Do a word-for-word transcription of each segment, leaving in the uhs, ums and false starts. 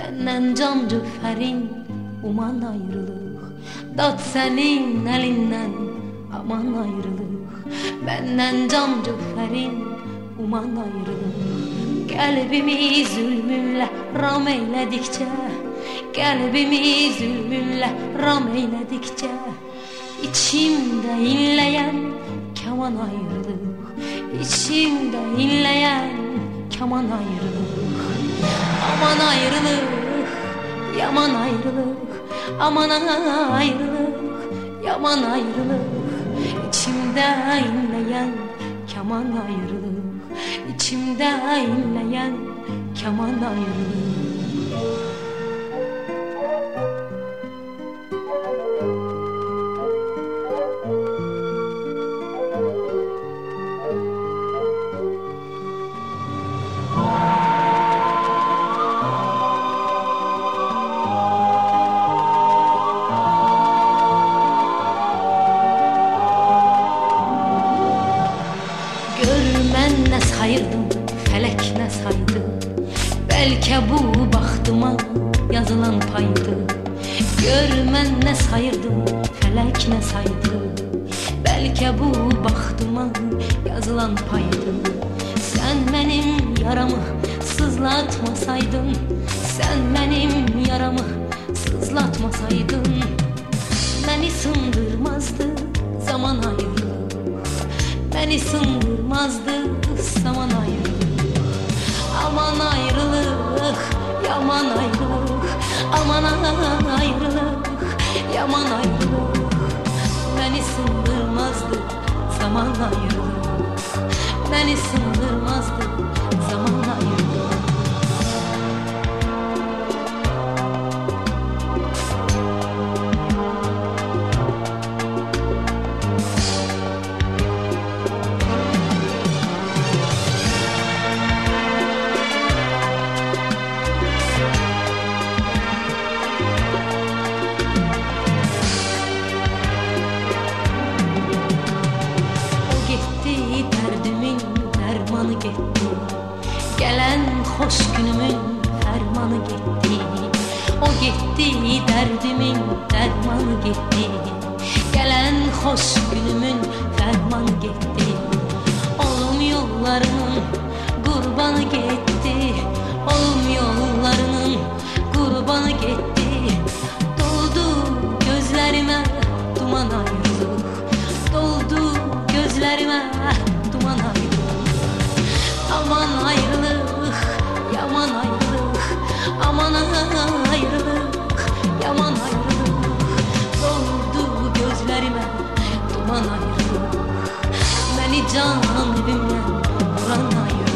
Benden can cüferin uman ayrılık. Dad senin elinden aman ayrılık. Benden can cüferin uman ayrılık. Kalbimi zulmünle ram eyledikçe, kalbimi zulmünle ram eyledikçe, İçimde inleyen keman ayrılık, İçimde inleyen keman ayrılık. Aman ayrılık, yaman ayrılık, aman ayrılık, yaman ayrılık. İçimde inleyen keman ayrılık, İçimde inleyen keman ayrılık. Ne sayırdım, felek ne saydı. Belki bu baxtıma yazılan paydı. Görmən ne sayırdım, felek ne saydı. Belki bu baxtıma yazılan paydı. Sen benim yaramı sızlatmasaydın, Sen benim yaramı sızlatmasaydın, beni sındırmazdı zaman ayrılık. Beni sındırmazdı zaman ayrılık. Aman ayrılık, yaman ayrılık, aman ayrılık, yaman ayrılık. Beni sındırmazdı zaman ayrılık. Beni sındırmazdı zaman ayrılık. Derdimin dermanı gitti, gelen hoş günümün fermanı gitti. O gitti, derdimin dermanı gitti, gelen hoş günümün fermanı gitti. Oğlum yollarının kurbanı gitti, oğlum yollarının kurbanı gitti. Doldu gözlerime duman ayrılık, doldu gözlerime duman ayrılık. Aman ayrılık, yaman ayrılık, aman ayrılık, yaman ayrılık. Doldu gözlerime duman ayrılık. Beni can evimden vuran ayrılık.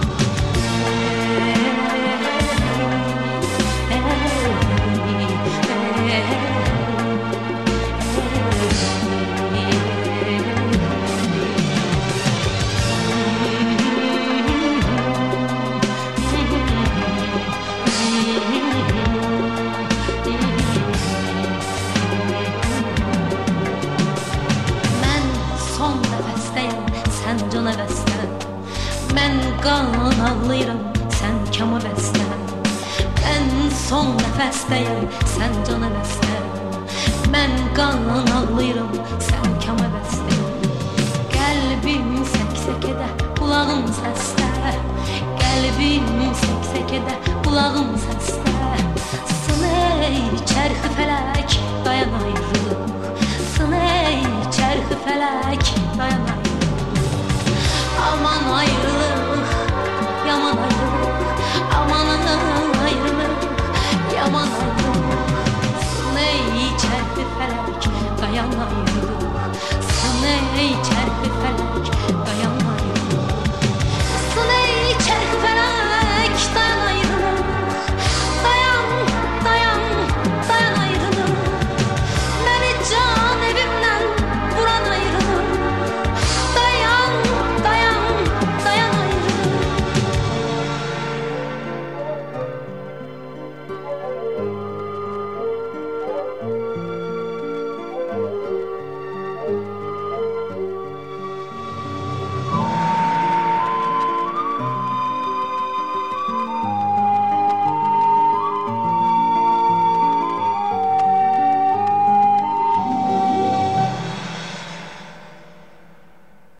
Sen cana bəstən, mən qan ağlayıram, sən kama bəstən. Mən son nəfəstəyəm, sən cana bəstən, mən qan ağlayıram, sən kama bəstən. Qəlbim səksəkədə, qulağım səsdə, qəlbim səksəkədə, qulağım səsdə.